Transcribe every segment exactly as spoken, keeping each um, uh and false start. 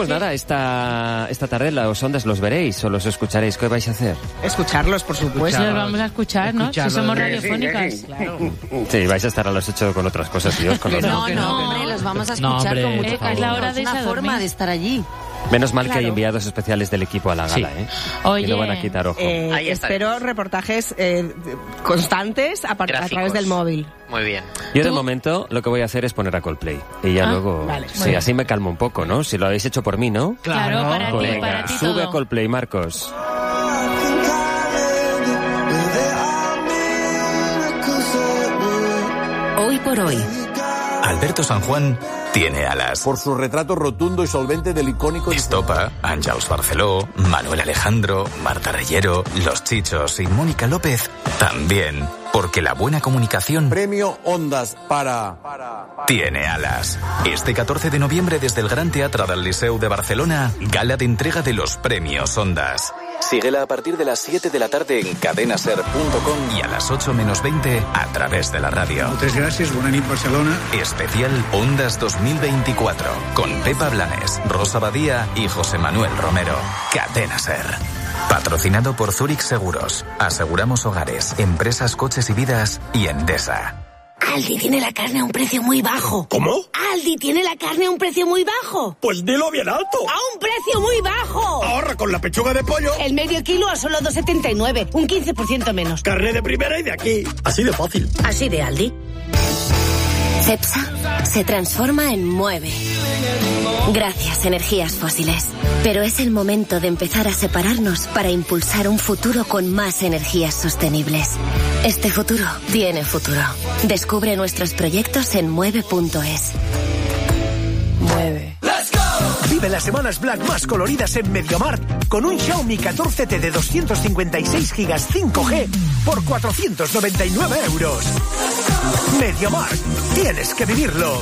pues nada, esta, esta tarde los Ondas los veréis o los escucharéis. ¿Qué vais a hacer? Escucharlos, por supuesto. Los vamos a escuchar, ¿no? Si somos radiofónicas. Sí, sí, sí. Claro. Sí, vais a estar a las ocho con otras cosas y os con los No, dos. no, hombre, los vamos a No, escuchar hombre, con mucho por favor. cariño. Es la hora de Es una irse a forma dormir. de estar allí. Menos mal que hay Claro. enviados especiales del equipo a la gala, Sí. ¿eh? Oye. Y no van a quitar ojo. Eh, Ahí estaremos. espero reportajes eh, constantes a, par- a Gráficos. través del móvil. Muy bien. Yo de ¿Tú? momento lo que voy a hacer es poner a Coldplay. Y ya Ah, luego... vale. Sí, Muy así me calmo un poco, ¿no? Si lo habéis hecho por mí, ¿no? Claro, para ti, Venga, para ti sube todo. a Coldplay, Marcos. Hoy por hoy. Alberto San Juan tiene alas. Por su retrato rotundo y solvente del icónico... Estopa, Àngels Barceló, Manuel Alejandro, Marta Reyero, Los Chichos y Mónica López también. Porque la buena comunicación Premio Ondas para... tiene alas. Este catorce de noviembre desde el Gran Teatre del Liceu de Barcelona, gala de entrega de los premios Ondas. Síguela a partir de las siete de la tarde en cadena ser punto com y a las ocho menos veinte a través de la radio. Moltes gràcies, bona nit Barcelona. Especial Ondas dos mil veinticuatro con Pepa Blanes, Rosa Badía y José Manuel Romero. Cadena Ser. Patrocinado por Zurich Seguros. Aseguramos hogares, empresas, coches y vidas y Endesa. Aldi tiene la carne a un precio muy bajo. ¿Cómo? Aldi tiene la carne a un precio muy bajo. Pues dilo bien alto. ¡A un precio muy bajo! Ahorra con la pechuga de pollo. El medio kilo a solo dos setenta y nueve, un quince por ciento menos. Carne de primera y de aquí. Así de fácil. Así de Aldi. Cepsa se transforma en Mueve. Gracias, energías fósiles. Pero es el momento de empezar a separarnos para impulsar un futuro con más energías sostenibles. Este futuro tiene futuro. Descubre nuestros proyectos en mueve punto es. Mueve. Vive las semanas Black más coloridas en MediaMarkt con un Xiaomi catorce T de doscientos cincuenta y seis gigas cinco G por cuatrocientos noventa y nueve euros. MediaMarkt, tienes que vivirlo.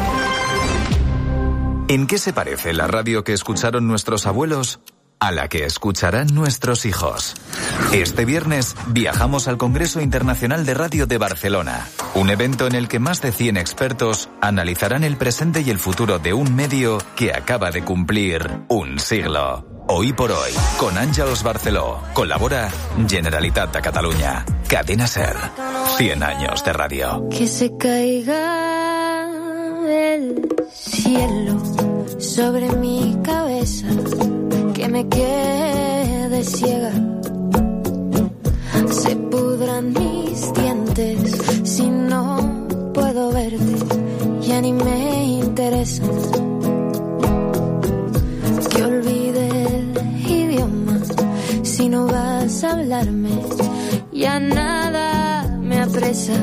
¿En qué se parece la radio que escucharon nuestros abuelos a la que escucharán nuestros hijos? Este viernes viajamos al Congreso Internacional de Radio de Barcelona, un evento en el que más de cien expertos analizarán el presente y el futuro de un medio que acaba de cumplir un siglo. Hoy por hoy, con Àngels Barceló, colabora Generalitat de Catalunya, Cadena Ser, cien años de radio. Que se caiga el cielo sobre mi cabeza, que me quede ciega, se pudran mis dientes si no puedo verte, ya ni me interesa, que olvide el idioma si no vas a hablarme, ya nada me apresa,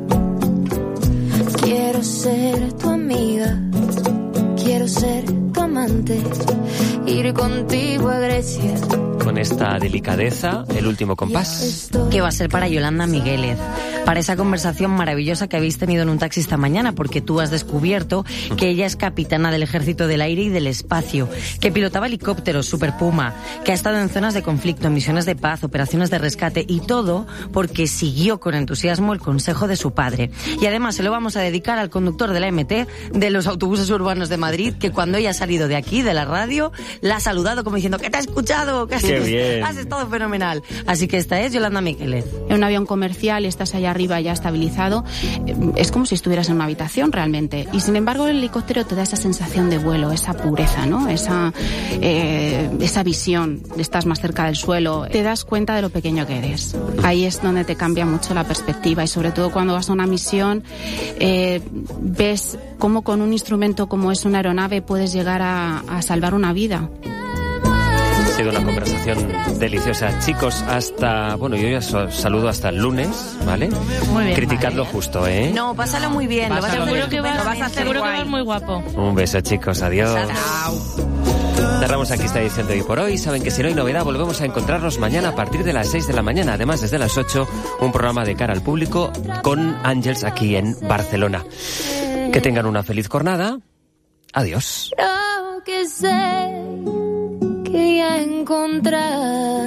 quiero ser tu amiga, quiero ser tu amante, ir contigo a Grecia. Con esta delicadeza, el último compás. Que va a ser para Yolanda Migueles, para esa conversación maravillosa que habéis tenido en un taxi esta mañana, porque tú has descubierto que ella es capitana del Ejército del Aire y del Espacio, que pilotaba helicópteros Super Puma, que ha estado en zonas de conflicto, en misiones de paz, operaciones de rescate, y todo porque siguió con entusiasmo el consejo de su padre. Y además se lo vamos a dedicar al conductor de la M T de los autobuses urbanos de Madrid, que cuando ella ha salido de aquí, de la radio, la ha saludado como diciendo que te ha escuchado, que has, Qué bien. has estado fenomenal. Así que esta es Yolanda Migueles. En un avión comercial estás allá arriba ya estabilizado, es como si estuvieras en una habitación realmente, y sin embargo el helicóptero te da esa sensación de vuelo, esa pureza, ¿no? Esa, eh, esa visión, estás más cerca del suelo, te das cuenta de lo pequeño que eres. Ahí es donde te cambia mucho la perspectiva, y sobre todo cuando vas a una misión eh, ves cómo con un instrumento como es una aeronave puedes llegar a, a salvar una vida. Ha sido una conversación deliciosa. Chicos, hasta... Bueno, yo ya so- saludo hasta el lunes, ¿vale? Muy bien, Criticadlo vale. justo, ¿eh? No, pásalo muy bien, lo vas a hacer Seguro que estupendo, vas, vas a hacer seguro que guay. vas muy guapo. Un beso, chicos. Adiós. Cerramos aquí esta edición de Hoy por Hoy. Saben que si no hay novedad, volvemos a encontrarnos mañana a partir de las seis de la mañana. Además, desde las ocho, un programa de cara al público con Àngels aquí en Barcelona. Que tengan una feliz jornada. Adiós. Creo que sé que ya he encontrado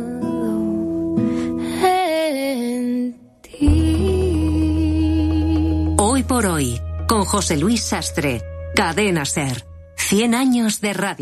en ti. Hoy por Hoy, con José Luis Sastre, Cadena Ser, cien años de radio.